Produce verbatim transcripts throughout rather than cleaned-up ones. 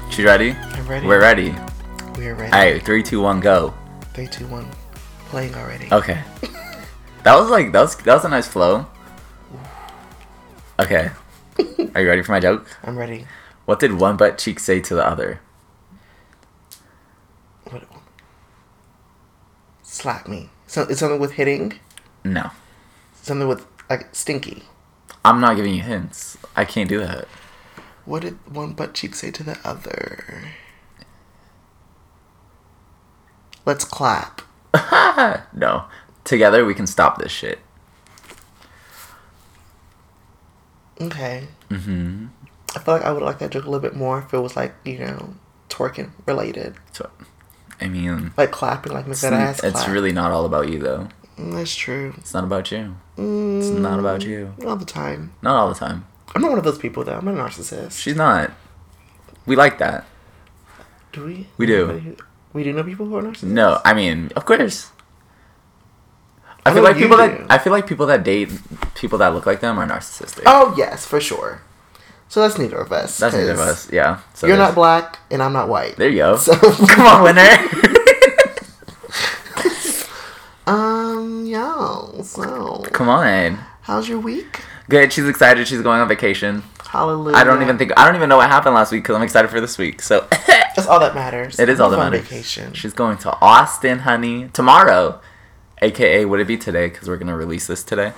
She ready? I'm ready. We're ready. We're ready. Alright, three, two, one, go. Three, two, one. Playing already. Okay. That was like that was that was a nice flow. Okay. Are you ready for my joke? I'm ready. What did one butt cheek say to the other? What? Slap me. So it's something with hitting. No. Something with like stinky. I'm not giving you hints. I can't do that. What did one butt cheek say to the other? Let's clap. No. Together we can stop this shit. Okay. Mm-hmm. I feel like I would like that joke a little bit more if it was like, you know, twerking related. So, I mean, like clapping, like make it's, that ass clap. it's really not all about you though. Mm, that's true. It's not about you. Mm, It's not about you. Not all the time. Not all the time. I'm not one of those people though. I'm not a narcissist. She's not. We like that. Do we? We do. Who, we do know people who are narcissists? No, I mean, of course. I, I feel know like you people do. that I feel like people that date people that look like them are narcissistic. Oh yes, for sure. So that's neither of us. That's neither of us. Yeah. So you're there's- not black and I'm not white. There you go. So Come on, winner. um, yeah. So Come on. how's your week? Good. She's excited. She's going on vacation. Hallelujah. I don't even think I don't even know what happened last week because I'm excited for this week. So that's all that matters. it is Have all that fun matters. Vacation. She's going to Austin, honey, tomorrow. A K A would it be today? Because we're gonna release this today.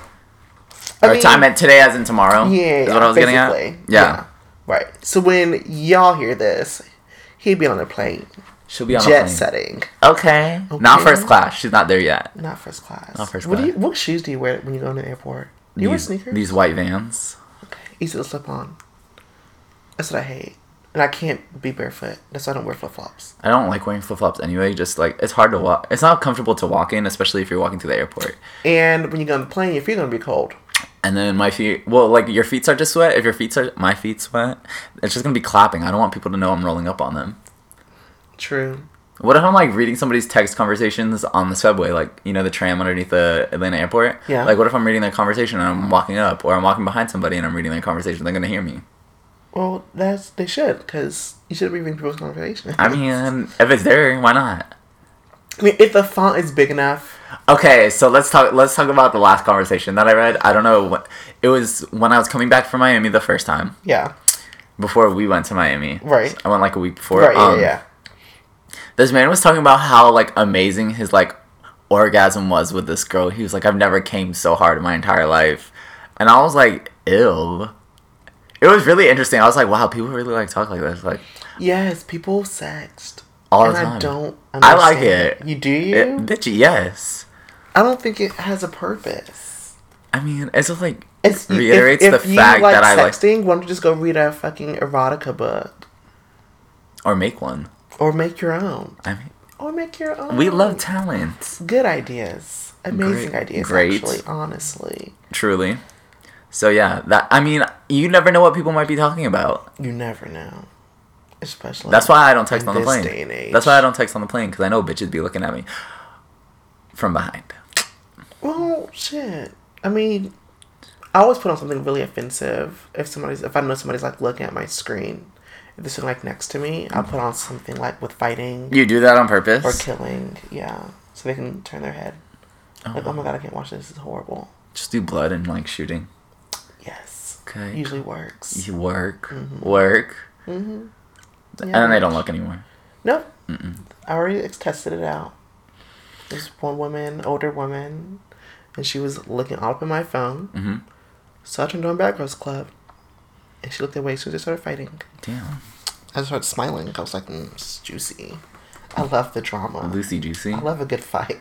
I or mean, time meant today, as in tomorrow. Yeah, is what I was getting at. basically. Yeah. Yeah. Right. So when y'all hear this, he'd be on a plane. She'll be on jet a plane. setting. Okay. Okay. Not first class. She's not there yet. Not first class. Not first what class. Do you, what shoes do you wear when you go to the airport? Do you wear These- sneakers? These white Vans. Okay. Easy to slip on. That's what I hate. And I can't be barefoot. That's why I don't wear flip flops. I don't like wearing flip flops anyway. Just like it's hard to walk. It's not comfortable to walk in, especially if you're walking to the airport. And when you go on the plane, your feet are gonna be cold. And then my feet, well, like your feet start to sweat. If your feet are, my feet sweat, it's just gonna be clapping. I don't want people to know I'm rolling up on them. True. What if I'm like reading somebody's text conversations on the subway, like you know the tram underneath the Atlanta airport? Yeah. Like what if I'm reading their conversation and I'm walking up, or I'm walking behind somebody and I'm reading their conversation? They're gonna hear me. Well, that's they should, because you should be reading people's conversations. I mean, if it's there, why not? I mean, if the font is big enough. Okay, so let's talk. Let's talk about the last conversation that I read. I don't know what it was when I was coming back from Miami the first time. Yeah. Before we went to Miami, Right. I went like a week before. Right. Um, yeah. Yeah. This man was talking about how like amazing his like orgasm was with this girl. He was like, I've never came so hard in my entire life, and I was like, ew. It was really interesting. I was like, wow, people really like talk like this, like Yes, people sexed. all and the time. I don't. I like understand it. You do you? It, bitch, yes. I don't think it has a purpose. I mean, it's just like It's reiterates if, if the you fact like that I like, sexting, why don't you just go read a fucking erotica book or make one. or make your own, I mean, or make your own. we love talent. good ideas, amazing Great. ideas. Great. Actually, honestly, Truly. So yeah, that I mean, you never know what people might be talking about. you never know. Especially That's why I don't text in on the this plane. day and age. That's why I don't text on the plane because I know bitches be looking at me from behind. Well, shit. I mean, I always put on something really offensive if somebody's if I know somebody's like looking at my screen. If they're sitting like next to me, I'll put on something like with fighting You do that on purpose? or killing. Yeah, so they can turn their head. Oh. Like, oh my god, I can't watch this. This is horrible. Just do blood and like shooting. Yes. Okay. Usually works. You work, Mhm. work, Mm-hmm. and then they don't look anymore. Nope. Mm-mm. I already tested it out. There's one woman, older woman, and she was looking all up in my phone. Mm-hmm. So I turned on Bad Girls Club, and she looked away as soon as they started fighting. Damn. I just started smiling. I was like, mm, it's juicy. I love the drama. Lucy Juicy. I love a good fight.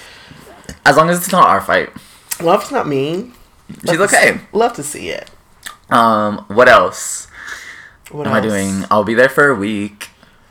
As long as it's not our fight. Well, if it's not me, She's love to okay. see- love to see it. Um, what else What am else? I doing? I'll be there for a week.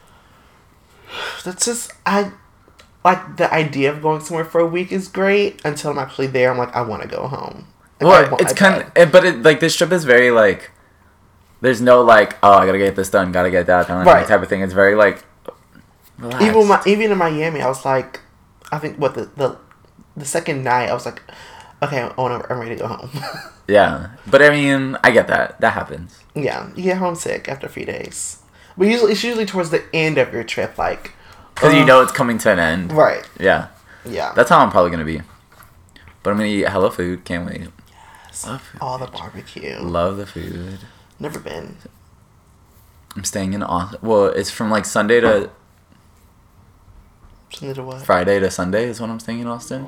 That's just I like the idea of going somewhere for a week is great until I'm actually there. I'm like, I want to go home. Like, I Well, want it's my kind bed. of, but it, like this trip is very like, there's no like, oh, I gotta get this done, gotta get that done, Right. type of thing. It's very like, relaxed. even my even in Miami, I was like, I think what the the, the second night, I was like, okay, I wanna, I'm ready to go home. Yeah, but I mean, I get that. That happens. Yeah, you get homesick after a few days. But usually, it's usually towards the end of your trip, like because uh, you know it's coming to an end. Right. Yeah. Yeah. That's how I'm probably gonna be. But I'm gonna eat hella food. Can't wait. Yes. Love food. All the barbecue. Love the food. Never been. I'm staying in Austin. Well, it's from like Sunday to Sunday to what? Friday to Sunday is when I'm staying in Austin.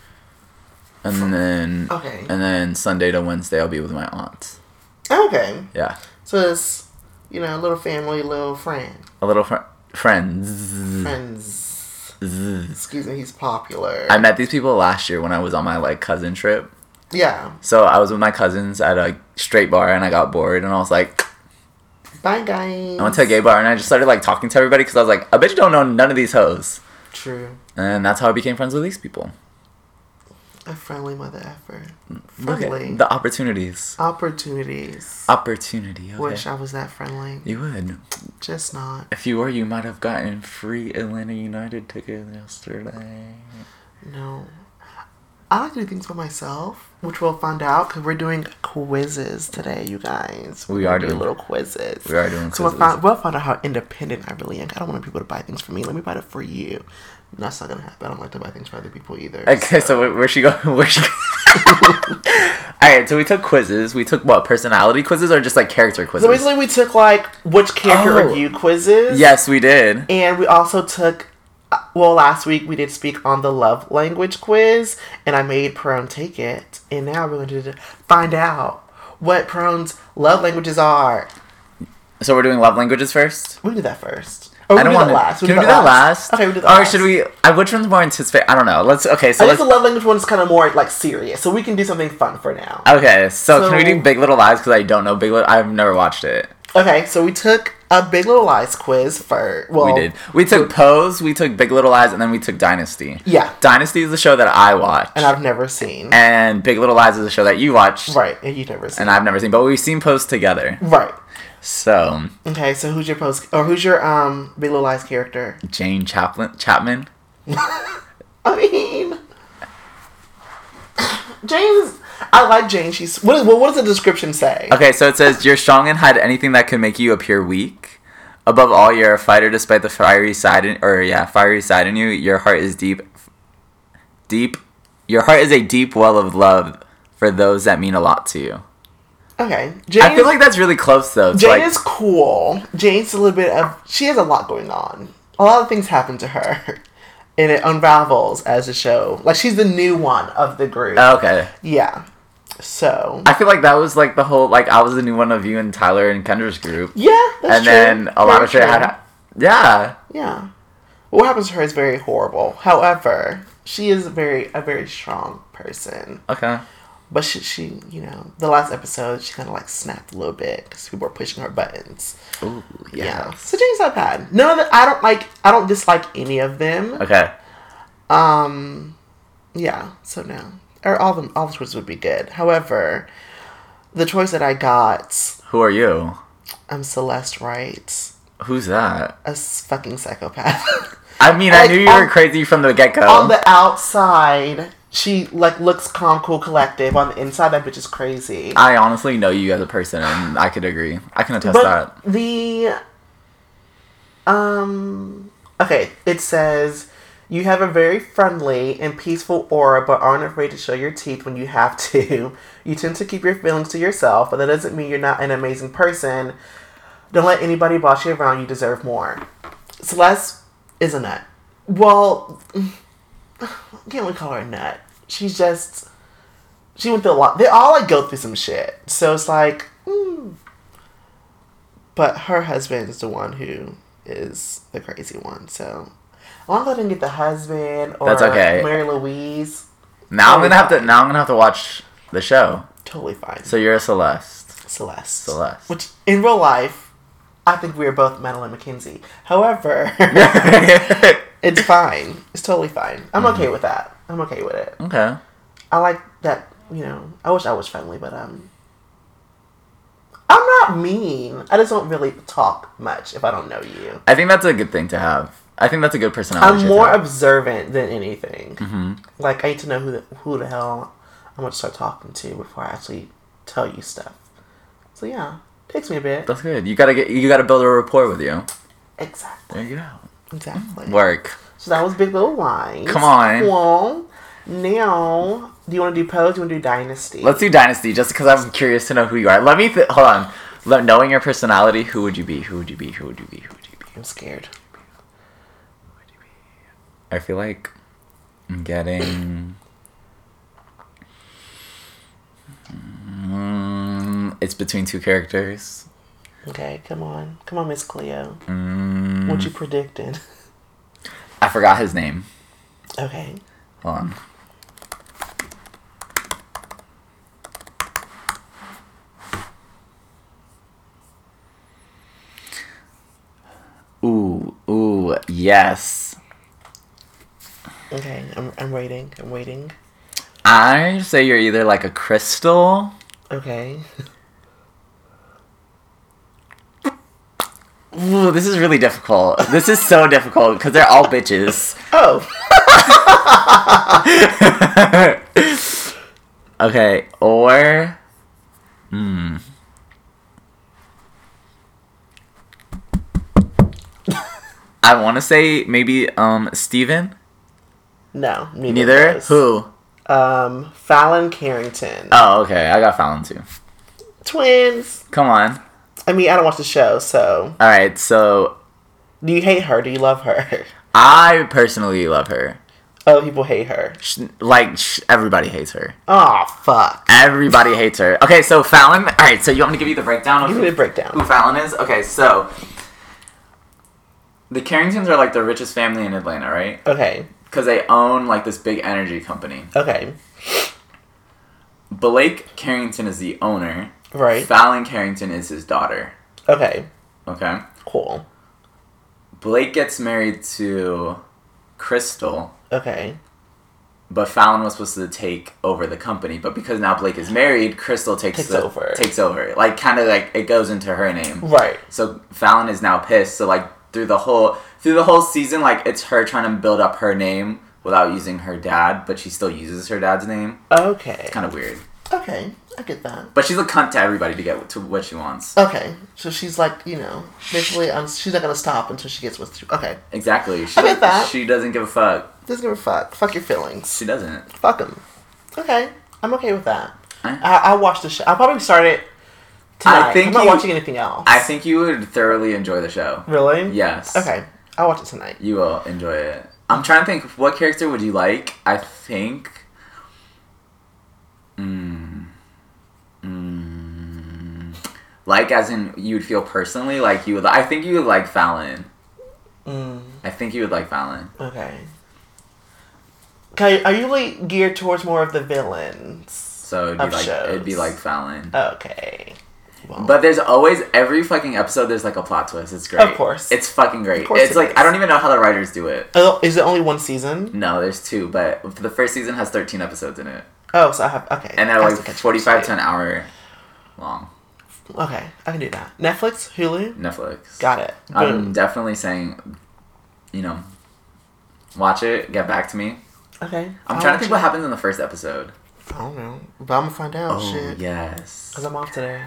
And then Okay. and then Sunday to Wednesday I'll be with my aunts. Okay. Yeah. So it's, you know, a little family, little friend. A little fr- friends. Friends. Zzz. Excuse me, he's popular. I met these people last year when I was on my like cousin trip. Yeah. So I was with my cousins at a straight bar and I got bored and I was like, Bye, guys. I went to a gay bar and I just started like talking to everybody because I was like, I bet you don't know none of these hoes. True. And that's how I became friends with these people. A friendly mother effer. Look Friendly. at the opportunities. Opportunities. Opportunity. Okay. Wish I was that friendly. You would. Just not. If you were, you might have gotten free Atlanta United tickets yesterday. No. I like to do things for myself, which we'll find out because we're doing quizzes today, you guys. We We're are doing doing- little quizzes. We are doing So we'll quizzes. find, we'll find out how independent I really am. I don't want people to buy things for me. Let me buy it for you. That's not gonna happen. I don't like to buy things for other people either. Okay, so where, where's she going? Where's she? Alright, so we took quizzes. We took what, personality quizzes or just like character quizzes? So basically, we took like which character Oh. are you quizzes. Yes, we did. And we also took, uh, well, last week we did speak on the love language quiz, and I made Prone take it. And now we're going to find out what Prone's love languages are. So we're doing love languages first? We can do that first. Or we I don't can want do that to. last. Can we do that last? Okay, we do that Or last. should we? I, which one's more anticipate? I don't know. Let's. Okay, so I let's. think the love language one is kind of more like serious, so we can do something fun for now. Okay, so, So- can we do Big Little Lies? Because I don't know Big Little. I've never watched it. Okay, so we took a Big Little Lies quiz for. Well, we did. We took Pose. We took Big Little Lies, and then we took Dynasty. Yeah, Dynasty is the show that I watch, and I've never seen. and Big Little Lies is a show that you watched, Right, and you've never seen. and I've never seen. But we've seen Pose together. Right. So Okay, so who's your post or who's your um Big Little Lies character? Jane Chaplin Chapman. I mean, Jane's. I like Jane. She's what? Is, what does the description say? Okay, so it says you're strong and hide anything that could make you appear weak. Above all, you're a fighter despite the fiery side in, or yeah, fiery side in you. Your heart is deep. Deep. Your heart is a deep well of love for those that mean a lot to you. Okay, Jane. I feel like that's really close though. to, Jane like, is cool. Jane's a little bit of. She has a lot going on. A lot of things happen to her, and it unravels as a show. Like she's the new one of the group. okay. Yeah. So. I feel like that was like the whole like I was the new one of you and Tyler and Kendra's group, Yeah, that's and true. then a lot Very of shit true. had. Yeah. Yeah. What happens to her is very horrible. However, she is very a very strong person. Okay. But she, she you know, the last episode, she kind of like snapped a little bit because people were pushing her buttons. Ooh. Yeah. Yeah. So Jane's not bad. None of the, I don't like, I don't dislike any of them. Okay. Um, yeah. So no, or all them, all the choices would be good. However, the choice that I got, Who are you? I'm Celeste Wright, Who's that? a s- fucking psychopath. I mean, I Like, knew you on- were crazy from the get go. On the outside, she like looks calm, cool, collective. On the inside, that bitch is crazy. I honestly know you as a person, and I could agree. I can attest But that. the um okay, it says you have a very friendly and peaceful aura, but aren't afraid to show your teeth when you have to. You tend to keep your feelings to yourself, but that doesn't mean you're not an amazing person. Don't let anybody boss you around. You deserve more. Celeste is a nut. Well, can't we call her a nut? She's just she went through a lot. They all like go through some shit. So it's like, mm. But her husband is the one who is the crazy one. So as long as I didn't get the husband or That's okay. Mary Louise, Now I'm totally gonna have to. fine. Now I'm gonna have to watch the show. totally fine. So you're a Celeste. Celeste. Celeste. Which in real life, I think we are both Madeline McKenzie. However, it's fine. It's totally fine. I'm Mm-hmm. okay with that. I'm okay with it. Okay. I like that, you know, I wish I was friendly, but um I'm not mean. I just don't really talk much if I don't know you. I think that's a good thing to have. I think that's a good personality. I'm trait more to have. observant than anything. Mm-hmm. Like, I need to know who the, who the hell I'm going to start talking to before I actually tell you stuff. So, yeah. Takes me a bit. That's good. You gotta get. You gotta build a rapport with you. Exactly. There you go. Exactly. Work. So that was Big Little Lies. Come on. Well, now, do you want to do Pose? Do you want to do Dynasty? Let's do Dynasty, just because I'm curious to know who you are. Let me. Th- hold on. Let, knowing your personality, who would you be? Who would you be? Who would you be? Who would you be? I'm scared. I feel like I'm getting. Mm, it's between two characters. Okay, come on. Come on, Miss Cleo. Mm, What you predicting? I forgot his name. Okay. Hold on. Ooh, ooh, yes. Okay, I'm I'm waiting. I'm waiting. I say you're either like a Crystal. Okay. Ooh, this is really difficult. This is so difficult because they're all bitches. Oh. Okay, or hmm. I want to say maybe um Steven. No, neither. Neither. of those. Who? Um, Fallon Carrington. Oh, okay. I got Fallon too. Twins. Come on. I mean, I don't watch the show, so. All right. So Do you hate her? Do you love her? I personally love her. Other people hate her. Sh- Like sh- everybody hates her. Oh, fuck. Everybody hates her. Okay, so Fallon. All right. So you want me to give you the breakdown of Give me the breakdown. who Fallon is? Okay, so the Carringtons are like the richest family in Atlanta, right? Okay. Because they own like this big energy company. Okay. Blake Carrington is the owner. Right. Fallon Carrington is his daughter. Okay. Okay. Cool. Blake gets married to Crystal, Okay. but Fallon was supposed to take over the company. But because now Blake is married, Crystal takes Takes the, over. Takes over. Like kind of like it goes into her name. Right. So Fallon is now pissed. So like through the whole through the whole season, like it's her trying to build up her name without using her dad, but she still uses her dad's name. Okay. It's kind of weird. Okay. I get that. But she's a cunt to everybody to get to what she wants. Okay. So she's like, you know, basically, um, she's not going to stop until she gets what she... Okay. Exactly. She, I get that. She doesn't give a fuck. Doesn't give a fuck. Fuck your feelings. She doesn't. Fuck them. Okay. I'm okay with that. I, I, I'll watch the show. I'll probably start it tonight. I think I'm not you- watching anything else. I think you would thoroughly enjoy the show. Really? Yes. Okay. I'll watch it tonight. You will enjoy it. I'm trying to think, what character would you like? I think... Mm, mm, like, as in, you would feel personally, like, you would... I think you would like Fallon. Mm, I think you would like Fallon. okay. Okay, are you like geared towards more of the villains? So it'd be Of like shows. it'd be like Fallon. Okay. Well, But there's always every fucking episode there's like a plot twist. It's great. Of course. It's fucking great. Of course It's it like is. I don't even know how the writers do it. oh, is it only one season? No, there's two, but the first season has thirteen episodes in it. Oh, so I have okay. And I they're have like to catch forty-five up to an hour long. Okay, I can do that. Netflix, Hulu, Netflix. got it. I'm Boom. definitely saying, you know, watch it, get back to me. Okay. I'm I'll trying to watch think it. what happens in the first episode. I don't know, but I'm gonna find out. Oh, Shit. yes. Cause I'm off today.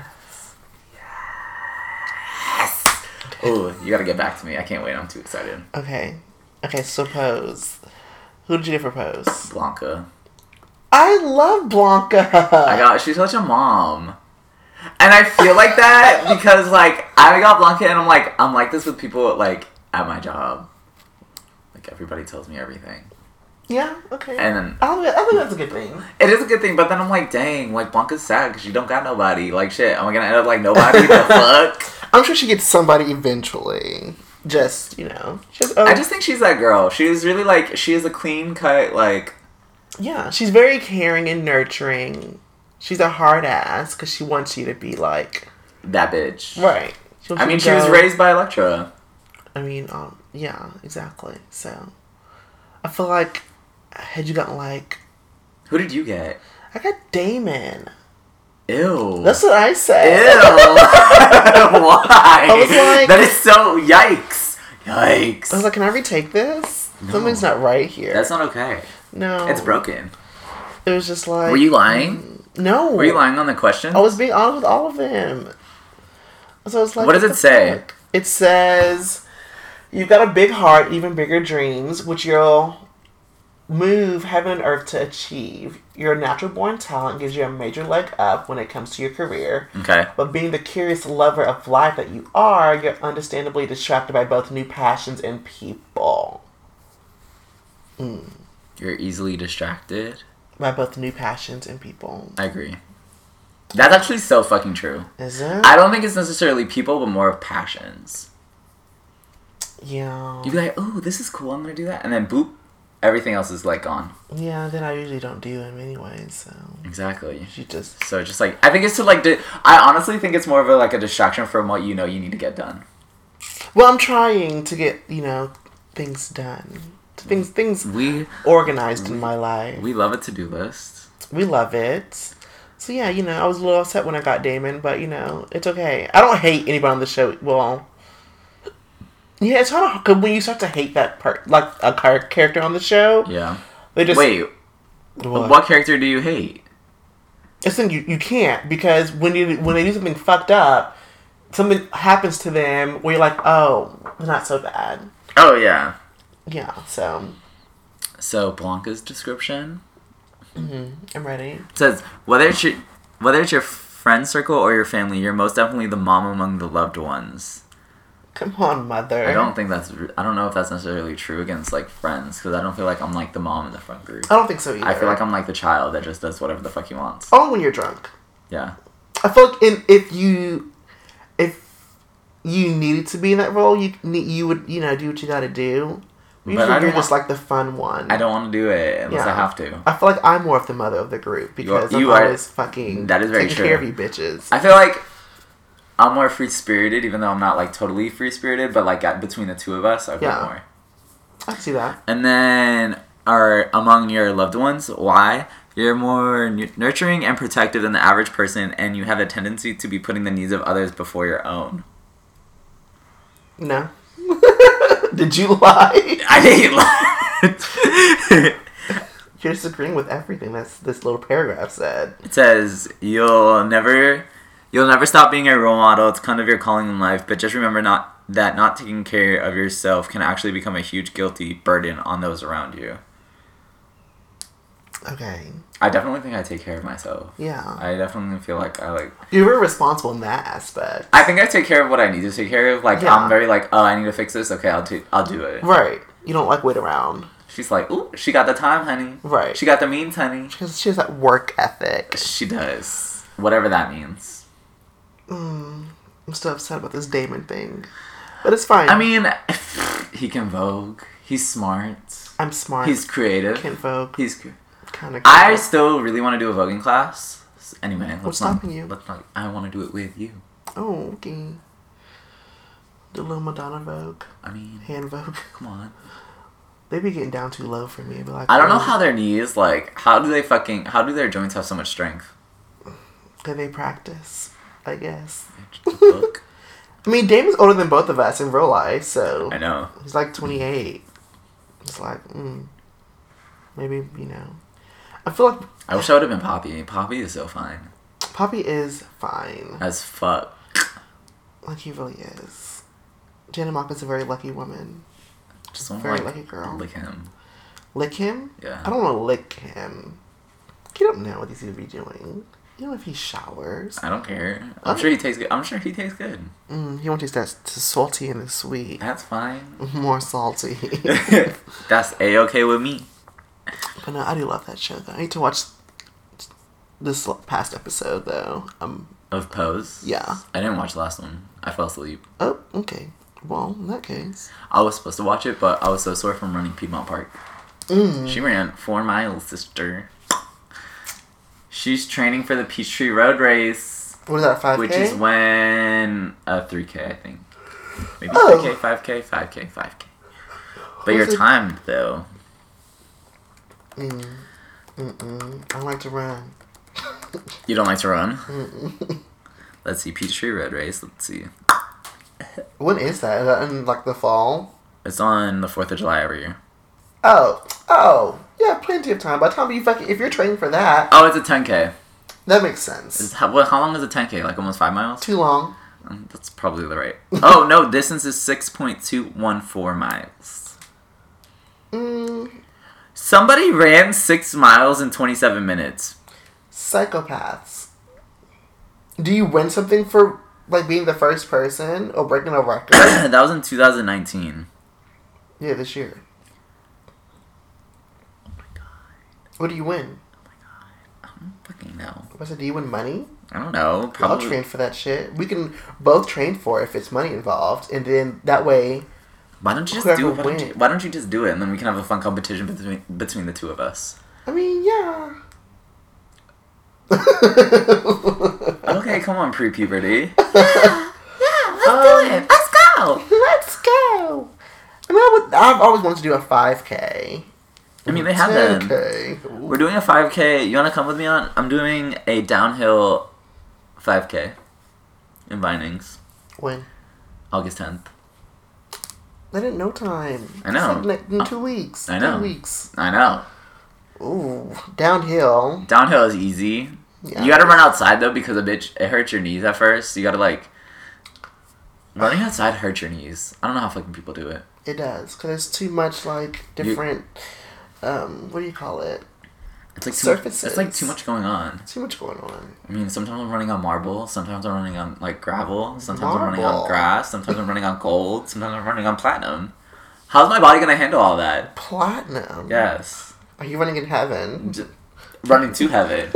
Oh, you gotta get back to me. I can't wait. I'm too excited. Okay. Okay. So Pose. Who did you do for Pose? Blanca. I love Blanca. I got. She's such a mom. And I feel like that because, like, I got Blanca and I'm like, I'm like this with people, like, at my job. Like, everybody tells me everything. Yeah. Okay. And then, I think, I think that's a good thing. it is a good thing, but then I'm like, dang, like, Blanca's sad because she don't got nobody. Like, shit, am I gonna end up like nobody? The fuck? I'm sure she gets somebody eventually. Just you know. Just, oh, I just think she's that girl. She is really, like, she is a clean cut, like... yeah. She's very caring and nurturing. She's a hard ass because she wants you to be like That bitch. right. She wants I you mean, to she was go- raised by Electra. I mean, um, yeah, exactly. So, I feel like had you gotten like Who did you get? I got Damon. Ew. That's what I Ew. said. Why? I was like- that is so yikes. Yikes. I was like, can I retake this? No. Something's not right here. That's not okay. no. It's broken. It was just like. Were you lying? No. Were you lying on the question? I was being honest with all of them. So it's like, what does it say? Fuck? It says, you've got a big heart, even bigger dreams, which you'll move heaven and earth to achieve. Your natural born talent gives you a major leg up when it comes to your career. Okay. But being the curious lover of life that you are, you're understandably distracted by both new passions and people. Mm. You're easily distracted? By both new passions and people. I agree. That's actually so fucking true. Is it? I don't think it's necessarily people, but more of passions. Yeah. You'd be like, oh, this is cool, I'm gonna do that. And then boop, everything else is like gone. Yeah, then I usually don't do them anyway, so. Exactly. You just. So just like, I think it's to like, di- I honestly think it's more of a, like a distraction from what you know you need to get done. Well, I'm trying to get, you know, things done. Things, things we organized we, in my life. We love a to-do list. We love it. So yeah, you know, I was a little upset when I got Damon, but you know, it's okay. I don't hate anybody on the show. Well, yeah, it's hard because when you start to hate that part, like a car- character on the show, yeah, they just wait. What? what character do you hate? It's then you you can't because when you when they do something fucked up, something happens to them where you're like, oh, they're not so bad. Oh yeah. Yeah. So. So Blanca's description. Mm-hmm. I'm ready. It says, whether it's your, whether it's your friend circle or your family, you're most definitely the mom among the loved ones. Come on, mother. I don't think that's, I don't know if that's necessarily true against, like, friends, because I don't feel like I'm, like, the mom in the friend group. I don't think so either. I feel like I'm, like, the child that just does whatever the fuck he wants. Only when you're drunk. Yeah. I feel like in, if you, if you needed to be in that role, you you would, you know, do what you gotta do. Usually but I you're don't just want, like the fun one. I don't want to do it unless yeah. I have to. I feel like I'm more of the mother of the group because you are, you I'm always are, fucking that is very taking true. care of you bitches. I feel like I'm more free-spirited, even though I'm not, like, totally free-spirited, but, like, at, between the two of us, I feel yeah. more. I can see that. And then, are among your loved ones, why? You're more n- nurturing and protective than the average person, and you have a tendency to be putting the needs of others before your own. No. Did you lie? I didn't lie. You're disagreeing with everything that's this little paragraph said. It says, you'll never you'll never stop being a role model. It's kind of your calling in life, but just remember not that not taking care of yourself can actually become a huge guilty burden on those around you. Okay. I definitely think I take care of myself. Yeah. I definitely feel like I like... You're very responsible in that aspect. I think I take care of what I need to take care of. Like, yeah. I'm very like, oh, I need to fix this. Okay, I'll do, I'll do it. Right. You don't like wait around. She's like, ooh, she got the time, honey. Right. She got the means, honey. She has, she has that work ethic. She does. Whatever that means. Mm, I'm still upset about this Damon thing. But it's fine. I mean, he can Vogue. He's smart. I'm smart. He's creative. Can't Vogue. He's cre- kind of. I still really want to do a voguing class. Anyway, let's What's not, stopping you? Let's not. I want to do it with you. Oh, okay. The little Madonna Vogue. I mean, hand Vogue. Come on. They be getting down too low for me. I'd be like, I don't know oh. how their knees like. How do they fucking? How do their joints have so much strength? Can they practice? I guess. Look. I mean, Damon's older than both of us in real life, so I know. He's like twenty-eight. It's like, mm, maybe you know. I feel like I wish I would have been Poppy. Poppy is so fine. Poppy is fine. As fuck. Like he really is. Janet Mock is a very lucky woman. Just want very like, lucky girl. Lick him. Lick him? Yeah. I don't want to lick him. You don't know what he's gonna be doing. You know if he showers. I don't care. I'm sure he tastes good. I'm sure he tastes good. Mm, he wants to taste that salty and the sweet. That's fine. More salty. That's A-okay with me. But no, I do love that show though. I need to watch this past episode though. Um, of Pose? Yeah. I didn't watch the last one. I fell asleep. Oh, okay. Well, in that case. I was supposed to watch it, but I was so sore from running Piedmont Park. Mm. She ran four miles, sister. She's training for the Peachtree Road Race. What is that, five K? Which is when... Uh, three K, I think. Maybe oh. three K, five K, five K, five K. But you're timed, though. Mm. Mm-mm. I like to run. You don't like to run? Mm-mm. Let's see. Peachtree Road Race. Let's see. When is that? Is that in, like, the fall? It's on the fourth of July every year. Oh. Oh. Yeah, plenty of time. By the time you fucking... If you're training for that... Oh, it's a ten K. That makes sense. It's, how, well, how long is a ten K? Like almost five miles? Too long. Um, That's probably the right. Oh, no, distance is six point two one four miles. Mm, Somebody ran six miles in twenty-seven minutes. psychopaths. Do you win something for, like, being the first person or breaking a record? That was in two thousand nineteen. Yeah, this year. Oh my god. What do you win? Oh my god. I don't fucking know. I said, do you win money? I don't know. I'll Probably. train for that shit. We can both train for it if it's money involved, and then that way. Why don't you just Whoever do it? Why don't you, wins. why don't you just do it, and then we can have a fun competition between between the two of us? I mean, yeah. Okay, come on, pre-puberty. yeah, yeah, let's Um, do it. Let's go. Let's go. I mean, I would, I've always wanted to do a five K. I mean, they have them. ten K. We're doing a five K. You want to come with me on? I'm doing a downhill five K in Vinings, When? August tenth. I didn't know time. I know. It's like ne- in two weeks. I know. Two weeks. I know. Ooh, downhill. Downhill is easy. Yeah. You gotta run outside though because a bitch it hurts your knees at first. You gotta like running outside hurts your knees. I don't know how fucking people do it. It does, because it's too much, like, different, um, what do you call it? It's like too Surfaces. Much, it's like too much going on. Too much going on. I mean, sometimes I'm running on marble. Sometimes I'm running on like gravel. Sometimes I'm running Marble. on grass. Sometimes I'm running on gold. Sometimes I'm running on platinum. How's my body gonna handle all that? Platinum. Yes, Are you running in heaven? J- running to heaven.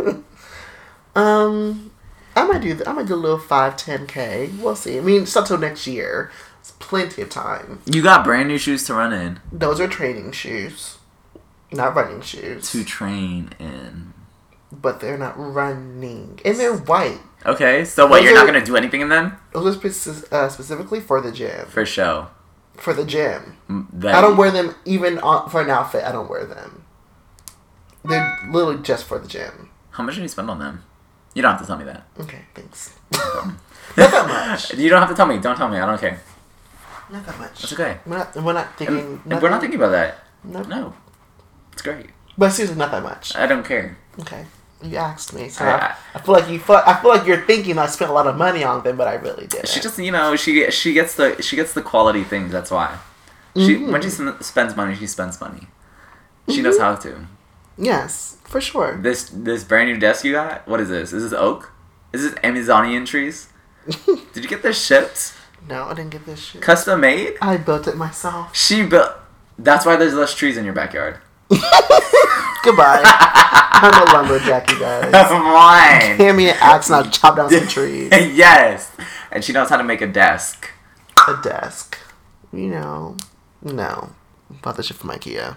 Um, I might do. Th- I might do a little five, ten K. We'll see. I mean, it's not till next year. It's plenty of time. You got brand new shoes to run in. Those are training shoes, not running shoes. To train in. But they're not running, and they're white. Okay, so what? Those You're not are- gonna do anything in them? Those are speci- uh, specifically for the gym. For show. For the gym. M- That I don't wear them even on, for an outfit. I don't wear them. They're literally just for the gym. How much did you spend on them? You don't have to tell me that. Okay, thanks. Not that much. You don't have to tell me. Don't tell me. I don't care. Not that much. It's okay. We're not, we're not thinking. And, and we're not thinking about that. No. No. It's great. But seriously, not that much. I don't care. Okay, you asked me, so I- I, I feel like you. Feel, I feel like you're thinking I spent a lot of money on them, but I really didn't. She just, you know, she she gets the she gets the quality things. That's why. She Mhm. when she sm- spends money, she spends money. She knows how to. Yes, for sure. This this brand new desk you got. What is this? Is this oak? Is this Amazonian trees? Did you get this shipped? No, I didn't get this shit. Custom made? I built it myself. She built. That's why there's less trees in your backyard. Goodbye. I'm a lumberjack, you guys. Come on. Hand me an axe and I'll chop down some trees. Yes, and she knows how to make a desk. A desk. You know, no. Bought the shit from IKEA.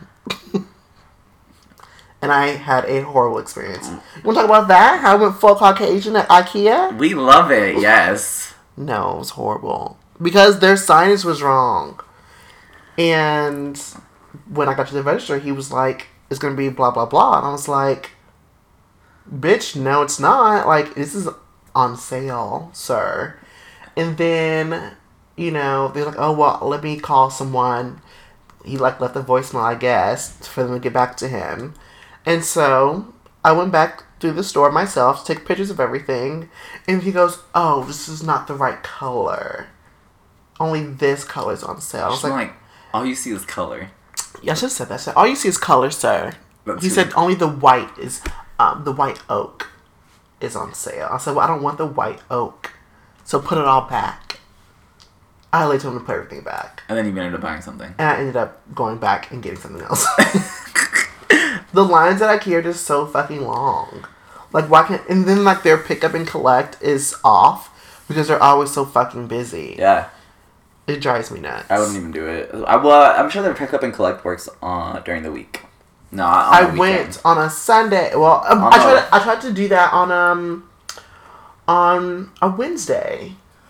And I had a horrible experience. You want to talk about that? How I went full Caucasian at IKEA? We love it. Yes. No, it was horrible. Because their signage was wrong. And when I got to the register, he was like, it's going to be blah, blah, blah. And I was like, bitch, no, it's not. Like, this is on sale, sir. And then, you know, they're like, oh, well, let me call someone. He, like, left a voicemail, I guess, for them to get back to him. And so I went back through the store myself to take pictures of everything. And he goes, oh, this is not the right color. Only this color's on sale. I was She's like, like, all you see is color. yeah, I should have said that. I said, all you see is color, sir. That's he rude. said only the white is, um, the white oak is on sale. I said, well, I don't want the white oak. So put it all back. I later told him to put everything back. And then you ended up buying something. And I ended up going back and getting something else. The lines at IKEA are just so fucking long. Like, why can't... And then, like, their pick up and collect is off because they're always so fucking busy. Yeah. It drives me nuts. I wouldn't even do it. I, well, I'm sure their pick up and collect works uh, during the week. No, on I the weekend. went on a Sunday. Well, um, On I the- tried. To, I tried to do that on um on a Wednesday.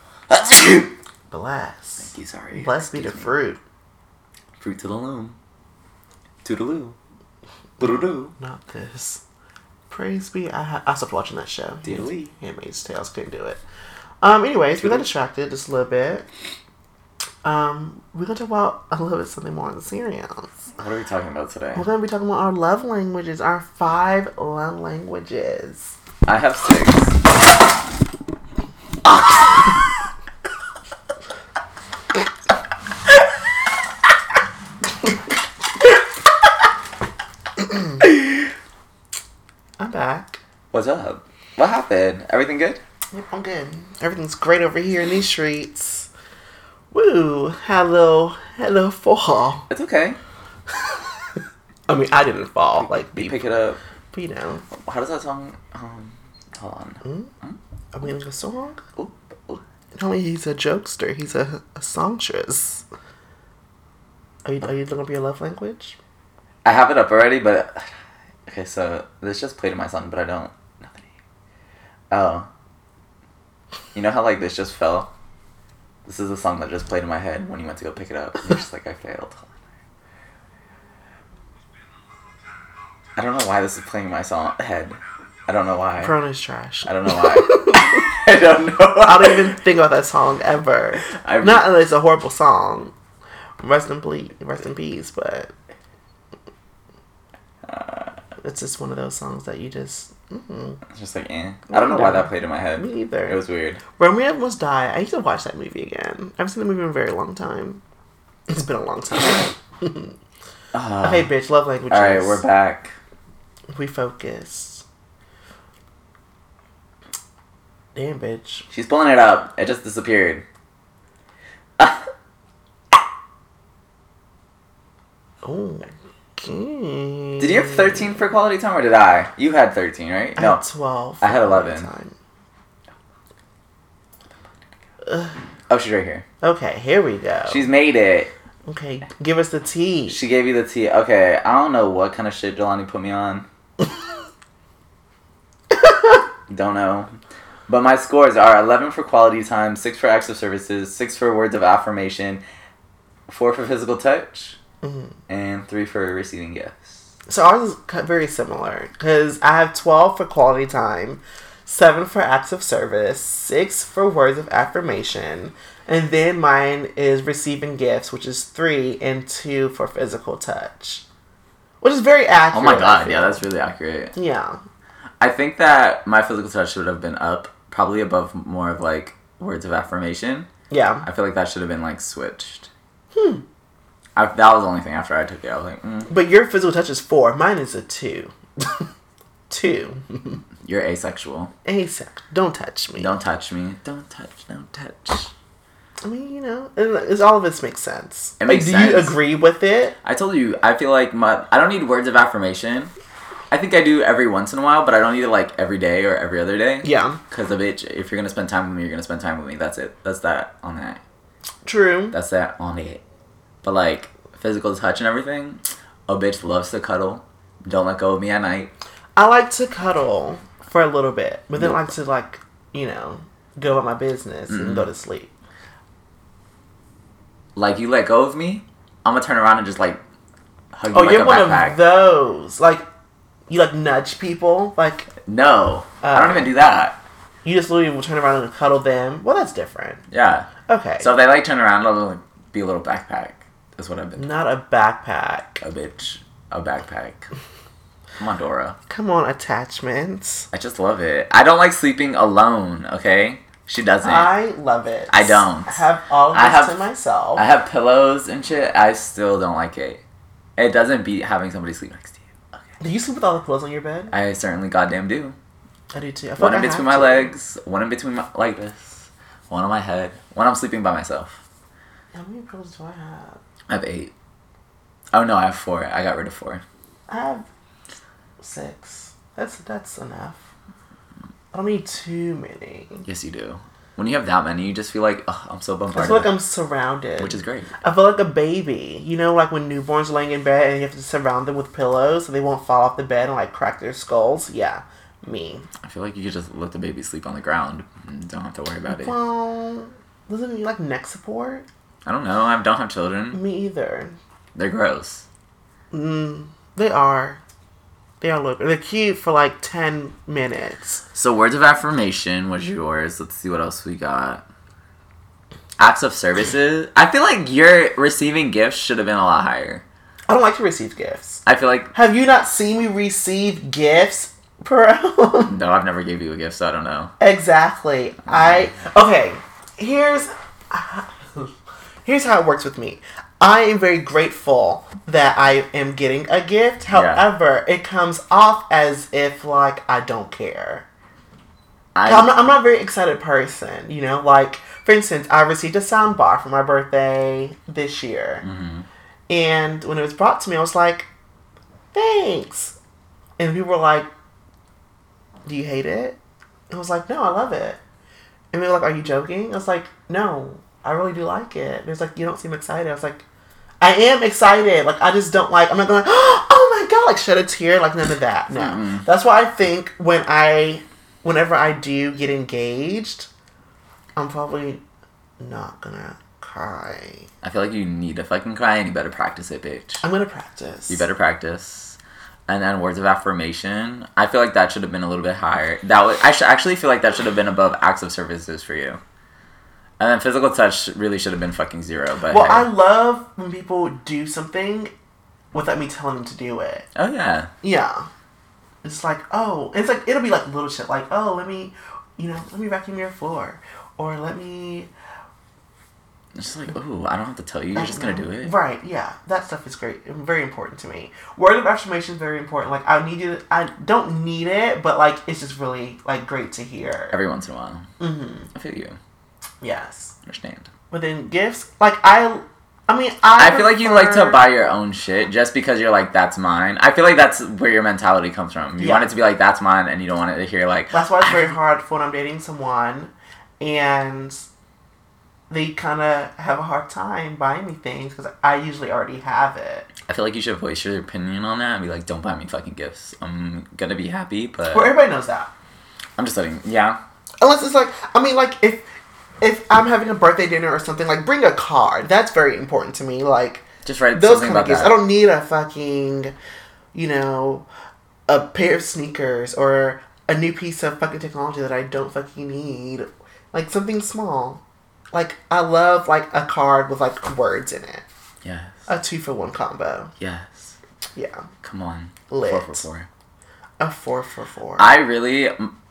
Bless. Thank you, sorry. Bless me to Excuse fruit. Fruit to the loom. Toodaloo. Boodaloo. Not this. Praise be. I ha- I stopped watching that show. Diddly. Handmaid's Tales. Couldn't do it. Um. Anyways, we got distracted just a little bit. Um. We're gonna talk about a little bit something more serious. What are we talking about today? We're gonna be talking about our love languages. Our five love languages. I have six. I'm back. What's up? What happened? Everything good? Yep, I'm good. Everything's great over here in these streets. Woo! Had a little, had a little fall. It's okay. I mean, I didn't fall. Like, You pick it up. But, you know. How does that song? Um, hold on. Mm? Hmm? Are we like a song? Oop, oop. No, he's a jokester. He's a, a songstress. Are you, are you looking up your love language? I have it up already, but okay. So this just played in my song, but I don't. Nothing. Oh. You know how like this just fell? This is a song that just played in my head when you went to go pick it up. And you're just like, I failed. I don't know why this is playing in my song head. I don't know why. Corona's trash. I don't know why. I don't know. Why. I don't even think about that song ever. I Not that it's a horrible song. Rest in ple- rest in peace, but uh, it's just one of those songs that you just. Mm-hmm. It's just like, eh. I don't know why that played in my head. Me either. It was weird. Romeo Must Die. I need to watch that movie again. I haven't seen the movie in a very long time. It's been a long time. uh, okay, bitch. Love languages. All right, we're back. We focus. Damn, bitch. She's pulling it up. It just disappeared. Oh. Okay. Did you have thirteen for quality time, or did I? You had thirteen, right? I no. had twelve. I had eleven. Oh, she's right here. Okay, here we go. She's made it. Okay, give us the tea. She gave you the tea. Okay, I don't know what kind of shit Jelani put me on. Don't know. But my scores are eleven for quality time, six for acts of services, six for words of affirmation, four for physical touch, mm-hmm. and three for receiving gifts. So ours is very similar, because I have twelve for quality time, seven for acts of service, six for words of affirmation, and then mine is receiving gifts, which is three, and two for physical touch. Which is very accurate. Oh my god, yeah, that's really accurate. Yeah. I think that my physical touch should have been up, probably above more of, like, words of affirmation. Yeah. I feel like that should have been, like, switched. Hmm. I, that was the only thing after I took it. I was like, mm. But your physical touch is four. Mine is a two. Two. You're asexual. Asexual. Don't touch me. Don't touch me. Don't touch. Don't touch. I mean, you know, it's, all of this makes sense. It makes like, sense. Do you agree with it? I told you, I feel like my I don't need words of affirmation. I think I do every once in a while, but I don't need it like every day or every other day. Yeah. Because a bitch, if you're gonna spend time with me, you're gonna spend time with me. That's it. That's that on that. True. That's that on it. But like physical touch and everything, a bitch loves to cuddle. Don't let go of me at night. I like to cuddle for a little bit, but then I like to like, you know, go about my business mm-hmm. and go to sleep. Like you let go of me, I'm gonna turn around and just like hug you oh, like you're a one backpack. Of those. Like you like nudge people. Like no, uh, I don't even do that. You just literally will turn around and cuddle them. Well, that's different. Yeah. Okay. So if they like turn around, it'll like, be a little backpack. That's what I've been. Not a backpack. A bitch. A backpack. Come on, Dora. Come on, attachments. I just love it. I don't like sleeping alone, okay? She doesn't. I love it. I don't. I have all of this I have, to myself. I have pillows and shit. I still don't like it. It doesn't beat having somebody sleep next to you. Okay. Do you sleep with all the pillows on your bed? I certainly goddamn do. I do too. I one like in I between my to. legs, one in between my, like this, one on my head, one I'm sleeping by myself. How many pillows do I have? I have eight. Oh no, I have four. I got rid of four. I have six. That's that's enough. I don't need too many. Yes, you do. When you have that many, you just feel like, oh, I'm so bombarded. I feel like I'm surrounded. Which is great. I feel like a baby. You know, like when newborns are laying in bed and you have to surround them with pillows so they won't fall off the bed and like crack their skulls. Yeah, me. I feel like you could just let the baby sleep on the ground and don't have to worry about it. Well, doesn't it need like neck support? I don't know. I don't have children. Me either. They're gross. Mm, they are. They are look. They're cute for like ten minutes. So words of affirmation was yours. Let's see what else we got. Acts of services. I feel like your receiving gifts should have been a lot higher. I don't like to receive gifts. I feel like. Have you not seen me receive gifts, bro? No, I've never gave you a gift, so I don't know. Exactly. I okay. Here's here's how it works with me. I am very grateful that I am getting a gift. However, yeah. it comes off as if, like, I don't care. I, I'm, not, I'm not a very excited person, you know? Like, for instance, I received a sound bar for my birthday this year. Mm-hmm. And when it was brought to me, I was like, thanks. And people were like, do you hate it? I was like, no, I love it. And they were like, are you joking? I was like, no, I really do like it. And it was like, you don't seem excited. I was like, I am excited. Like, I just don't like, I'm not going, oh my God, like shed a tear. Like, none of that. No. Mm-hmm. That's why I think when I, whenever I do get engaged, I'm probably not gonna cry. I feel like you need to fucking cry and you better practice it, bitch. I'm gonna practice. You better practice. And then words of affirmation, I feel like that should have been a little bit higher. That was, I sh- actually feel like that should have been above acts of services for you. And then physical touch really should have been fucking zero. But well, hey. I love when people do something without me telling them to do it. Oh yeah. Yeah. It's like, oh, it's like it'll be like little shit, like, oh, let me, you know, let me vacuum your floor, or let me. It's just like, ooh, I don't have to tell you. You're just going to do it. Right, yeah. That stuff is great. Very important to me. Word of affirmation is very important. Like, I need you to, I don't need it, but, like, it's just really, like, great to hear. Every once in a while. Mm-hmm. I feel you. Yes. Understand. But then gifts, like, I, I mean, I I feel like you like to buy your own shit just because you're like, that's mine. I feel like that's where your mentality comes from. You yeah. want it to be like, that's mine, and you don't want it to hear, like... That's why it's very hard for when I'm dating someone, and... they kind of have a hard time buying me things because I usually already have it. I feel like you should voice your opinion on that and be like, don't buy me fucking gifts. I'm gonna be happy, but... Well, everybody knows that. I'm just letting... Yeah. Unless it's like... I mean, like, if if I'm having a birthday dinner or something, like, bring a card. That's very important to me. Like... Just write those something kind of about gifts. that. I don't need a fucking, you know, a pair of sneakers or a new piece of fucking technology that I don't fucking need. Like, something small. Like, I love, like, a card with, like, words in it. Yes. A two-for-one combo. Yes. Yeah. Come on. Lit. Four for four. A four for four. I really...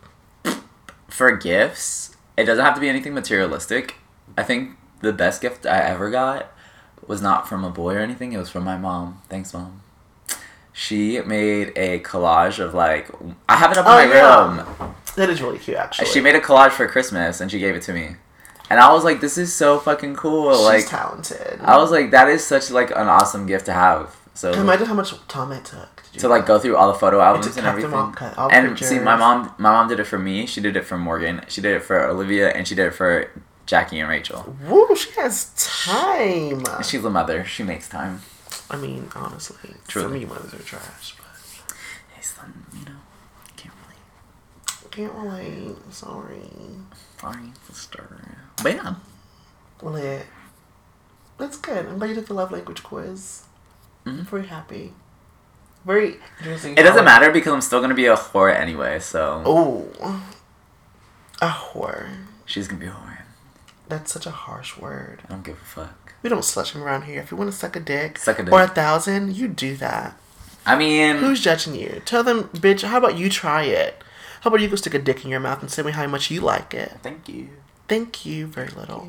For gifts, it doesn't have to be anything materialistic. I think the best gift I ever got was not from a boy or anything. It was from my mom. Thanks, Mom. She made a collage of, like... I have it up in oh, my yeah. room. That is really cute, actually. She made a collage for Christmas, and she gave it to me. And I was like, this is so fucking cool. She's like, talented. I was like, that is such, like, an awesome gift to have. So imagine how much time it took. To, like, go through all the photo albums and, and everything. All, cut all and pictures. see, my mom my mom did it for me. She did it for Morgan. She did it for Olivia. And she did it for Jackie and Rachel. Woo, she has time. She's a mother. She makes time. I mean, honestly. Truly. Some of you mothers are trash. But... hey, son, you know, can't relate. Can't relate. Sorry. Sorry, sister. But yeah. Lit. That's good. I'm glad you did the love language quiz. Mm-hmm. Very happy. Very interesting. It doesn't matter because I'm still going to be a whore anyway, so... Oh. A whore. She's going to be a whore. That's such a harsh word. I don't give a fuck. We don't slush him around here. If you want to suck a dick, suck a dick. or a thousand, you do that. I mean... Who's judging you? Tell them, bitch, how about you try it? How about you go stick a dick in your mouth and tell me how much you like it? Thank you. Thank you very little.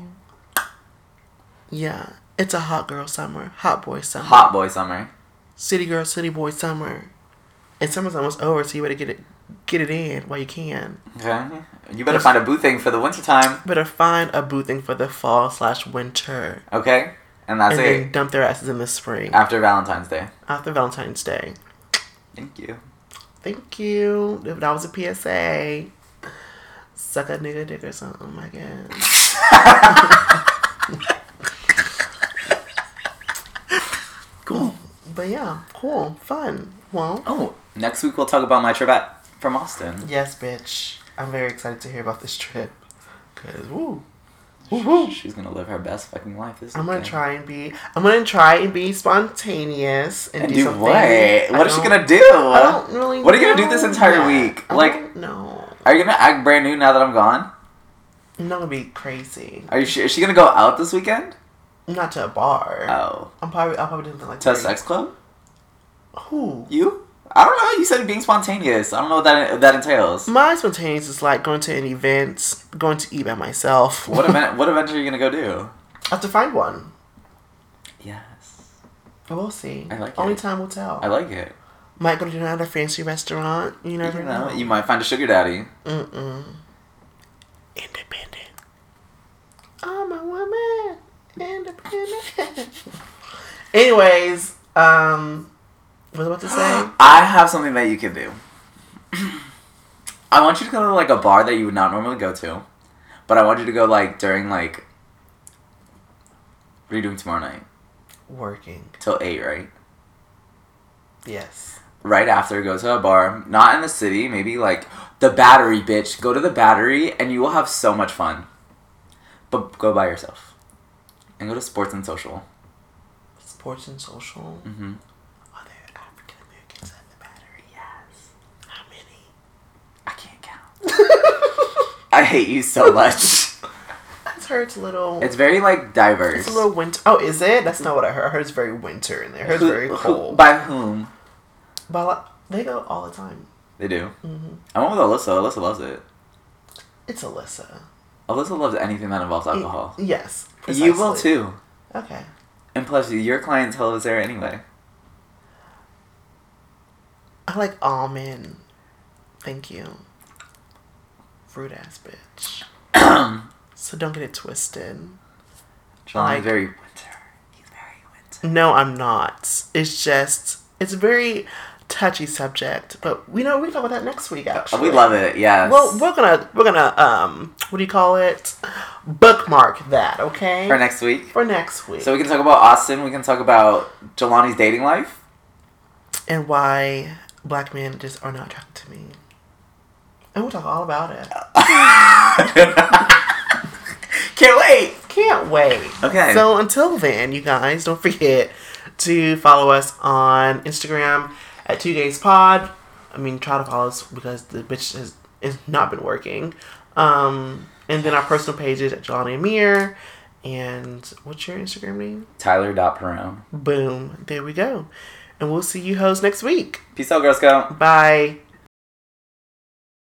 Yeah. It's a hot girl summer. Hot boy summer. Hot boy summer. City girl, city boy summer. And summer's almost over, so you better get it get it in while you can. Okay. You better find a boo thing for the winter time. Better find a boo thing for the fall slash winter. Okay. And that's and it. And then dump their asses in the spring. After Valentine's Day. After Valentine's Day. Thank you. Thank you. If that was a P S A. Suck a nigga dick or something, I guess. Cool. But yeah, cool. Fun. Well. Oh, next week we'll talk about my trip at, from Austin. Yes, bitch. I'm very excited to hear about this trip. Because, woo. Woo-hoo. She's gonna live her best fucking life this I'm gonna weekend. try and be I'm gonna try and be spontaneous and, and do, do something. what? What is she gonna do? I don't really What are you know gonna do this entire yet. week? I Like no. Are you gonna act brand new now that I'm gone? I'm not gonna be crazy. Are you sure? Is she gonna go out this weekend? Not to a bar. Oh. I'm probably I'll probably do something like To a that. sex club? Who? You? I don't know. You said being spontaneous. I don't know what that what that entails. My spontaneous is like going to an event, going to eat by myself. What event? What event are you gonna go do? I have to find one. Yes. We'll see. I like Only it. time will tell. I like it. Might go to another fancy restaurant. You never You know, know. you might find a sugar daddy. Mm-mm. Independent. I'm a woman. Independent. Anyways, um, what was I about to say? I have something that you can do. I want you to go to like a bar that you would not normally go to, but I want you to go like during like. What are you doing tomorrow night? Working. Till eight, right? Yes. Right after, go to a bar, not in the city, maybe like the Battery, bitch. Go to the Battery and you will have so much fun. But go by yourself. And go to Sports and Social. Sports and Social? Mm-hmm. Are there African Americans at the Battery? Yes. How many? I can't count. I hate you so much. I heard it's a little... It's very, like, diverse. It's a little winter. Oh, is it? That's not what I heard. I heard it's very winter in there. I heard it's Who- very who- cold. by whom? But like, they go all the time. They do. Mm-hmm. I went with Alyssa. Alyssa loves it. It's Alyssa. Alyssa loves anything that involves alcohol. Y- yes. You will precisely. too. Okay. And plus, your clientele is there anyway. I like almond. Thank you. Fruit ass bitch. So don't get it twisted. John Like- is very winter. He's very winter. No, I'm not. It's just, it's a very touchy subject. But we know we can talk about that next week. Actually, We love it. Yes. Well, we're gonna we're gonna um what do you call it? Bookmark that, okay? for next week. For next week. So we can talk about Austin. We can talk about Jelani's dating life. And why black men just are not attracted to me. And we'll talk all about it. Can't wait. Can't wait. Okay. So until then, you guys, don't forget to follow us on Instagram at Two Gays Pod. I mean, try to follow us because the bitch has, has not been working. Um, and then our personal pages at Jelani Amir. And what's your Instagram name? Tyler dot Perone. Boom. There we go. And we'll see you hoes next week. Peace out, Girl Scout. Bye.